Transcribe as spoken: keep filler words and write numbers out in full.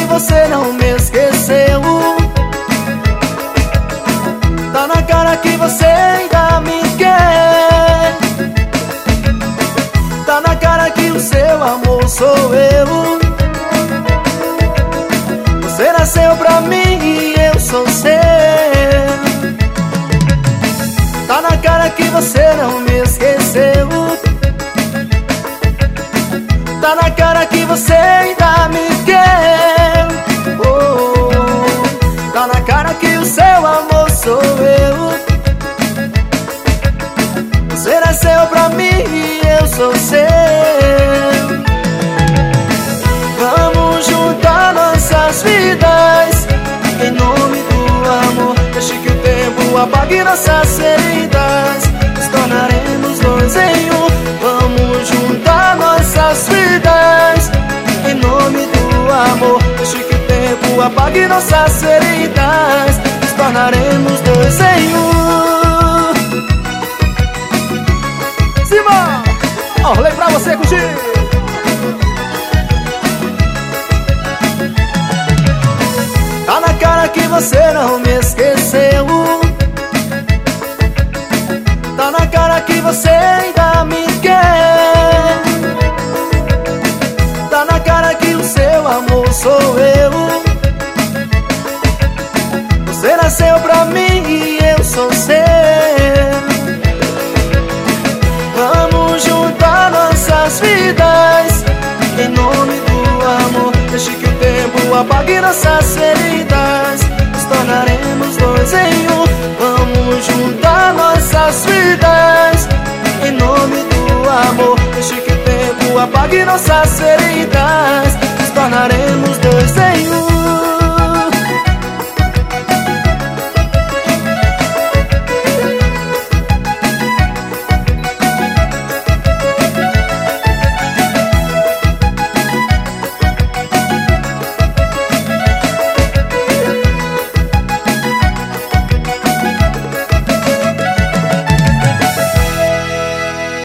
você não me esqueceu. Tá na cara que você ainda me quer. Tá na cara que o seu amor sou eu. Você nasceu pra mim e eu sou seu. Tá na cara que você não me esqueceu. Tá na cara que você ainda me quer. Oh, oh. Tá na cara que o seu amor sou eu. Você nasceu pra mim e eu sou seu. Vamos juntar nossas vidas em nome do amor. Deixe que o tempo apague nossas feridas. Nos tornaremos dois em um. Vamos juntar nossas vidas em nome do amor. Deixe que o tempo apague nossas feridas. Nos tornaremos dois em um. Simão, olhei pra você curtir. Tá na cara que você não me esqueceu. Tá na cara que você ainda me quer. Tá na cara que o seu amor sou eu. Você nasceu pra mim e eu sou seu. Vamos juntar nossas vidas em nome do amor. Deixe que o tempo apague nossas feridas. Nos tornaremos dois em um. Vamos juntar nossas vidas em nome do amor. Deixe que o tempo apague nossas feridas. Nos tornaremos dois em um.